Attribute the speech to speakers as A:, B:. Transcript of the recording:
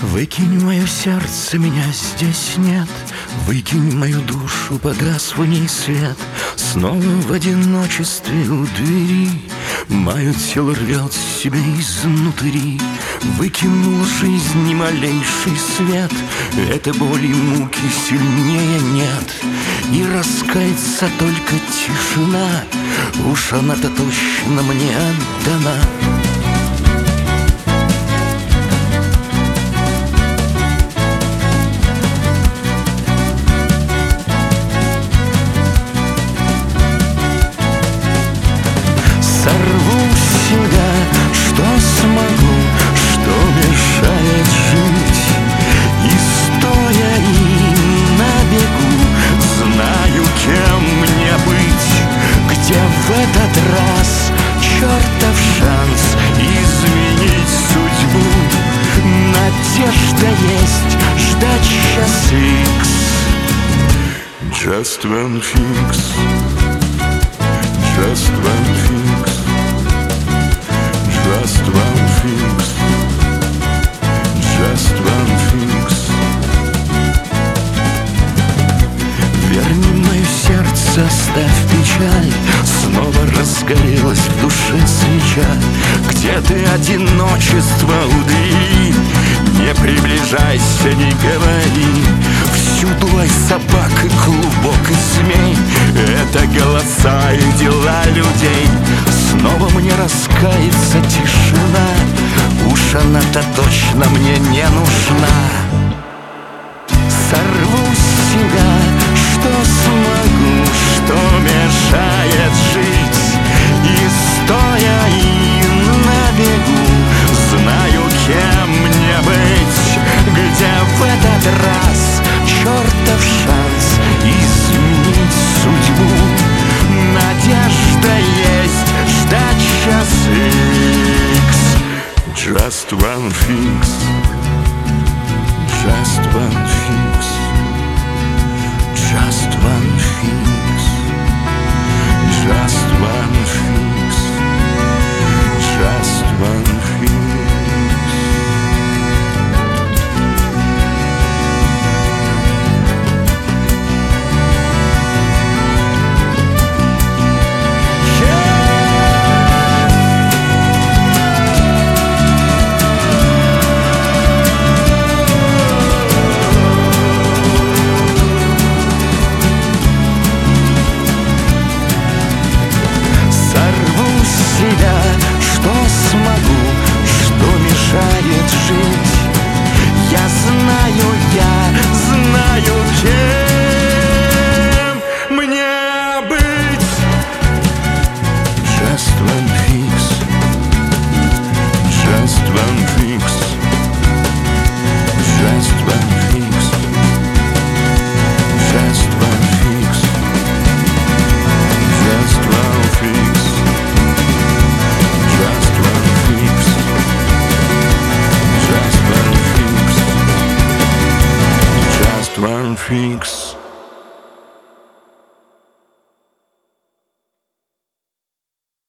A: Выкинь мое сердце, меня здесь нет. Выкинь мою душу под асфальтный свет. Снова в одиночестве у двери мое тело рвет себя изнутри. Выкинул жизнь ни малейший свет. Это боли и муки сильнее нет. И раскаяться только тишина. Уж она-то точно мне отдана. Сорву себя, что смогу, что мешает жить. И стоя и на бегу, знаю, кем мне быть. Где в этот раз чертов шанс изменить судьбу? Надежда есть, ждать час икс. Just one fix. Just one fix. Just one fix. Just one fix. Верни мое сердце, оставь печаль. Снова разгорелась в душе свеча. Где ты, одиночество, удри? Не приближайся, не говори. Всюду лай собак и клубок и змей. Это голоса и дела людей. Снова мне раскается тишина. Уж она-то точно мне не нужна. Сорву себя, что смогу, что мешает жить. И стоя и на бегу, знаю, кем мне быть. Где в этот раз чертов шанс изменить судьбу? Надежда есть, ждать час икс. Just one fix. Just one fix. Just one fix. Just one fix. Just one fix. Что смогу, что мешает жить? Я знаю, кем мне быть. Just one fix. Just one fix. Just one fix. Just one fix. Just one fix. One fix.